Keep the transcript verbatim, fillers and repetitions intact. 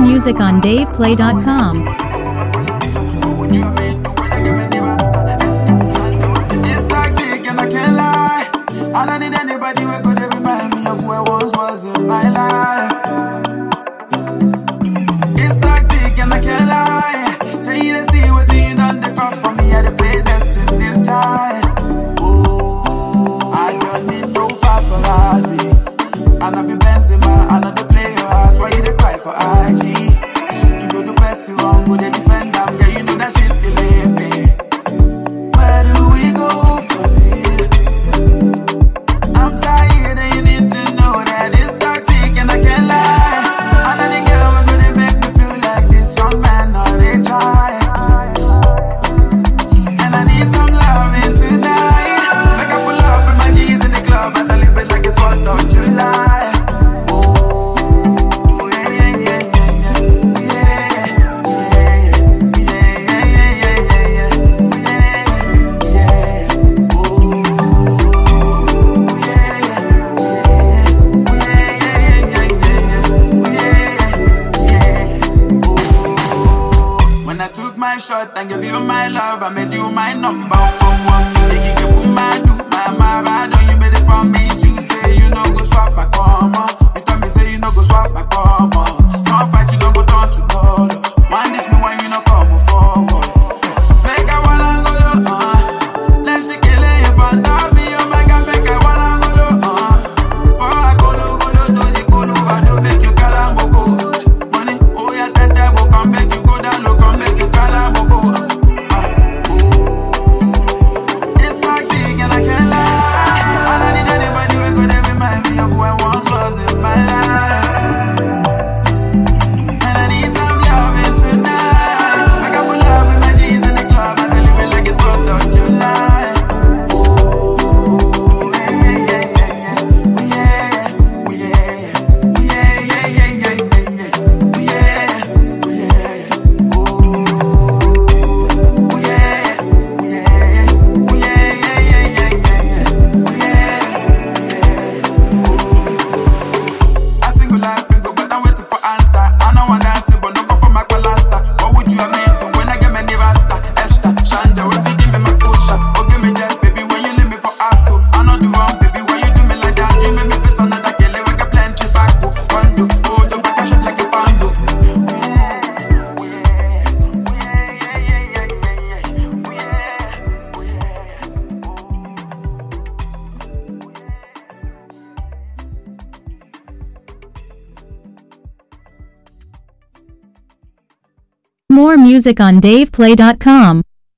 music on dave play dot com. It's toxic and I can't lie. I don't need anybody who could remind me of who I once was in my life. It's toxic and I can't lie. Tell you to see what you done the cost for me. I had to play Destiny's Child. Oh, I don't need no paparazzi. And I be Benzema, and I do play your heart. Why you dey cry for I G? You do the best you wrong, go they defend them. Girl, you know that she's killing me. Where do we go from here? I'm tired and you need to know that it's toxic and I can't lie. And any girl was gonna make me feel like this young man, or they try. And I need some loving tonight. Make I pull up with my G's in the club as I live it like it's fourth of July. Shot and give you my love, I made you my number one. They give you boom, I do my marado. You made it promise, you say you no go swap my comma. You tell me say you no go swap my comma. Small fight, you don't go down to dollar. One this me when you no come forward. Make I wanna go low, uh. Let's take it in front of me, oh my God. Make I wanna go low, uh. For I go low, go low, to the go low, I do make you calambo go. Money, oh yeah, ten table, come make you go down low, come make you calambo. More music on dave play dot com.